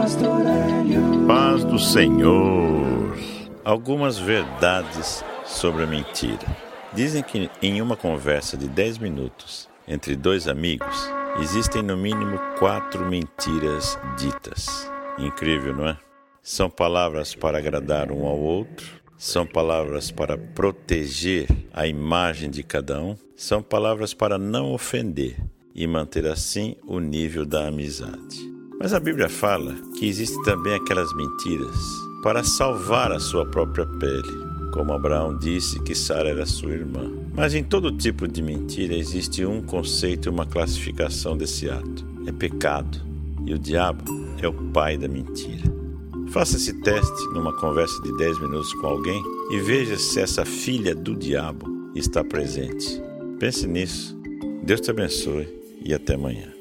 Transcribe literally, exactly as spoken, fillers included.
Pastor Hélio. Paz do Senhor. Algumas verdades sobre a mentira. Dizem que em uma conversa de dez minutos entre dois amigos, existem no mínimo quatro mentiras ditas. Incrível, não é? São palavras para agradar um ao outro, são palavras para proteger a imagem de cada um, são palavras para não ofender e manter assim o nível da amizade. Mas a Bíblia fala que existem também aquelas mentiras para salvar a sua própria pele, como Abraão disse que Sara era sua irmã. Mas em todo tipo de mentira existe um conceito e uma classificação desse ato. É pecado, e o diabo é o pai da mentira. Faça esse teste numa conversa de dez minutos com alguém e veja se essa filha do diabo está presente. Pense nisso. Deus te abençoe e até amanhã.